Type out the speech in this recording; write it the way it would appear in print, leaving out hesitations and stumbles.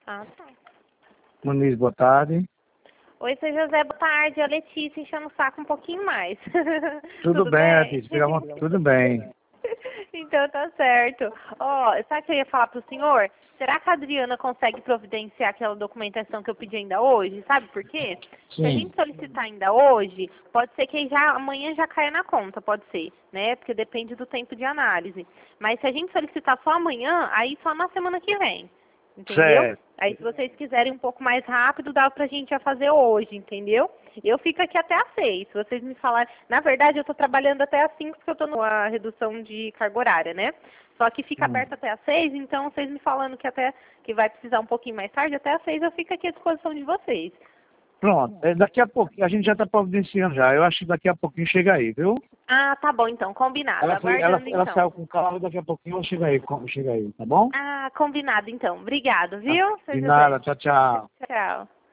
Ah, tá. Muniz, boa tarde. Oi, seu José, boa tarde. A Letícia enchendo o saco um pouquinho mais. Tudo bem, Letícia? Tudo bem. Então tá certo. Ó, sabe o que eu ia falar pro senhor? Será que a Adriana consegue providenciar aquela documentação que eu pedi ainda hoje? Sabe por quê? Se a Sim. gente solicitar ainda hoje, pode ser que já amanhã já caia na conta, pode ser, né? Porque depende do tempo de análise. Mas se a gente solicitar só amanhã, aí só na semana que vem. Entendeu? Certo. Aí se vocês quiserem um pouco mais rápido, dá pra gente já fazer hoje, entendeu? Eu fico aqui até às 6. Se vocês me falarem... Na verdade, eu tô trabalhando até às 5 porque eu tô na redução de carga horária, né? Só que fica Hum. aberto até às 6, então vocês me falando que vai precisar um pouquinho mais tarde, até às 6 eu fico aqui à disposição de vocês. Pronto. Daqui a pouquinho, a gente já está providenciando já. Eu acho que daqui a pouquinho chega aí, viu? Ah, tá bom então, combinado. Aguardando Ela então. saiu com o carro, daqui a pouquinho ela chega aí, tá bom? Ah, combinado então. Obrigado, Tá. viu, seu De José? nada, tchau, tchau. Tchau.